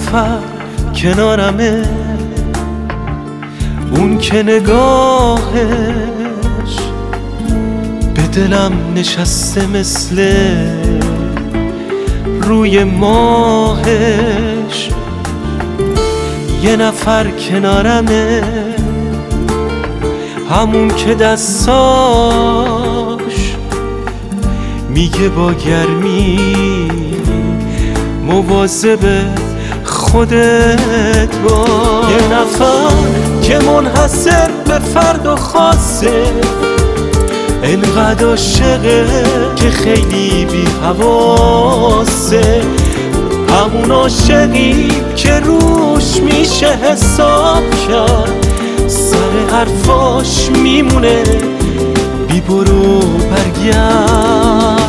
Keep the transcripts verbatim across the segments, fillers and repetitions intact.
نفر کنارمه، اون که نگاهش به دلم نشسته مثل روی ماهش. یه نفر کنارمه، همون که دستاش میگه با گرمی مواظب خودت باش. یه نفر که منحصر به فرد و خاصه، انقدر عاشقه که خیلی بی حواسه. همون عاشقی که روش میشه حساب کرد، سر حرفاش میمونه بی برو برگرد.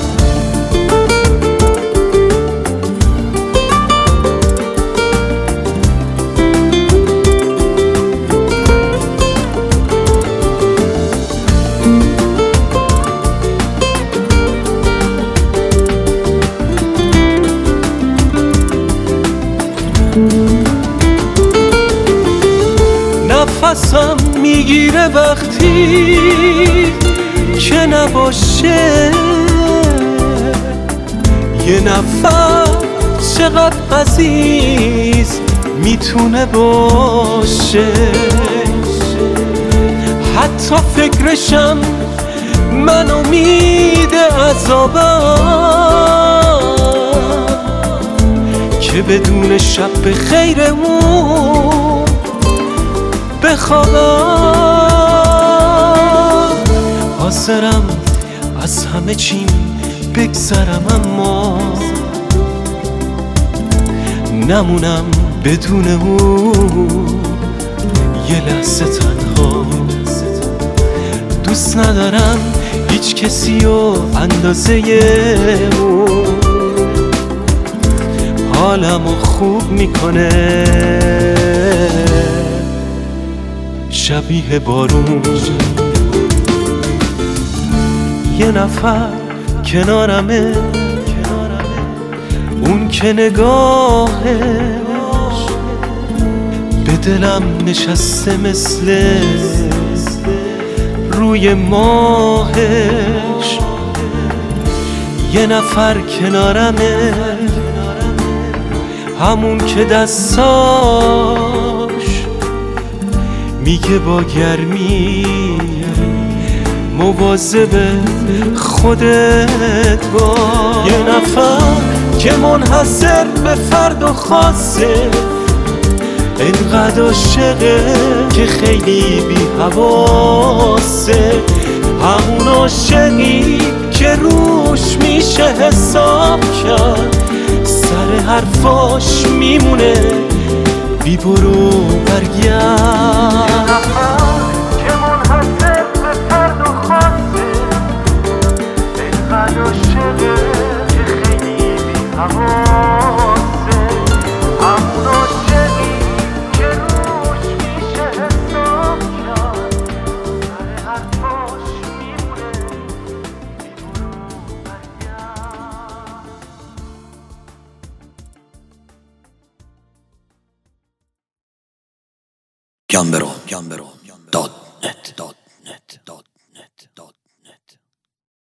نفسم میگیره وقتی که نباشه. یه نفر چقدر عزیز میتونه باشه، حتی فکرشم منو میده عذابم، که بدون شب به خیرمون بخوابم. حاضرم از همه چیم بگذرم، اما نمونم بدون اون یه لحظه تنها. دوست ندارم هیچ کسی و اندازه اون حالمو خوب میکنه، شبیه بارون. یه نفر کنارمه، اون که نگاهش به دلم نشسته مثل روی ماهش. یه نفر کنارمه، همون که دستاش میگه با گرمی مواظب خودت باش. یه نفر که منحصر به فرد و خاصه، انقدر عاشقه که خیلی بی حواسه. همون عاشقی که روش میشه حساب کرد، سر حرفاش میمونه بی برو برگرد. که منحصر به فرد و خاصه، انقدر عاشقه که خیلی بی حواسه. همون عاشقی که روش میشه حساب کرد، سر حرفاش میمونه بی برو برگرد. گامبرو دات نت